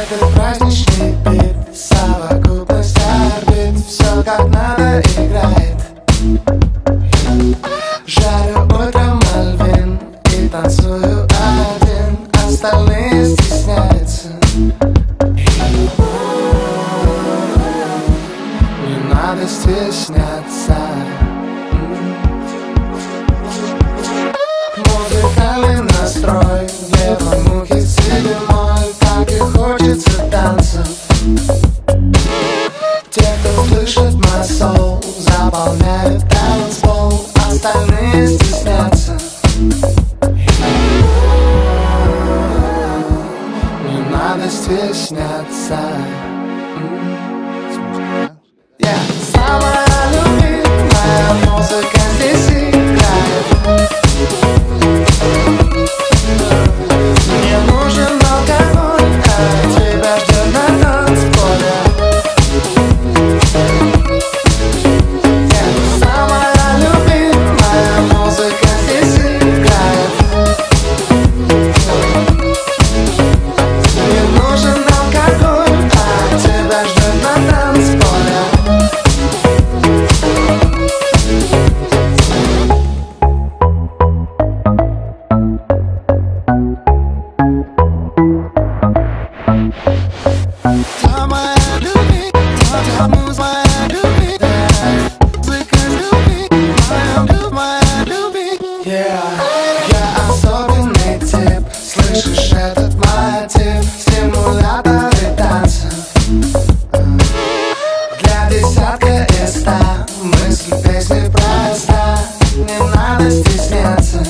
Этот праздничный бит, совокупность орбит, все как надо играет. Жарю утром Мальвин и танцую один, остальные стесняются. Не надо стесняться. Музыкальный настрой, где мухи седьмой, так и хочется танцев. Те, кто слышит мой соул, заполняют танцпол, остальные стеснятся. Не надо стесняться. Самая любимая музыка здесь играет. Мне нужен алкоголь, а тебя ждет на танцполе. Самая любимая музыка здесь играет. Мне нужен алкоголь, а тебя ждет на танцполе. Я особенный тип, слышишь этот мотив, стимуляторы танцев. Для десятка из 100 мысль песни проста, не надо стесняться.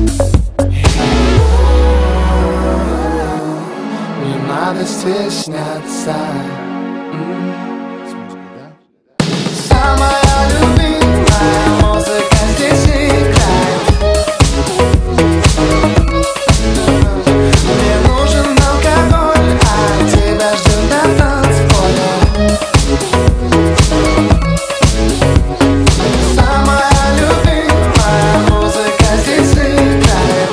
Не надо стесняться. Самая любимая музыка здесь играет. Мне нужен алкоголь, а тебя ждет на танцполе. Самая любимая музыка здесь играет.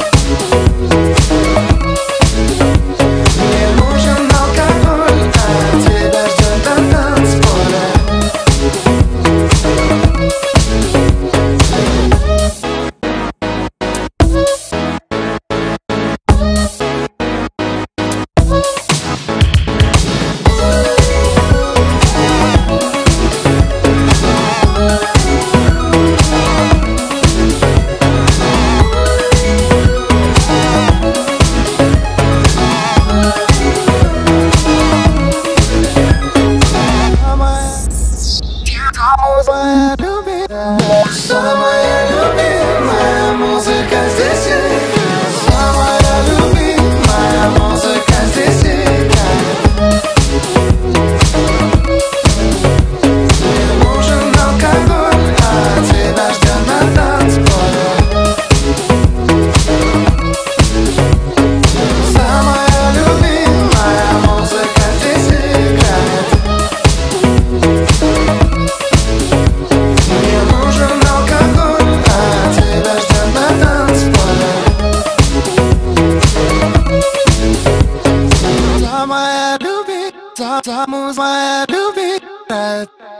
Мне нужен алкоголь, а тебя ждет на танцполе. Самая любимая музыка здесь играет. Самая любимая музыка здесь играет. Мне нужен алкоголь, а тебя ждет на танцполе. Самая любимая музыка здесь играет. Мне нужен алкоголь, а тебя ждет на танцполе. Самая любимая, самая любимая.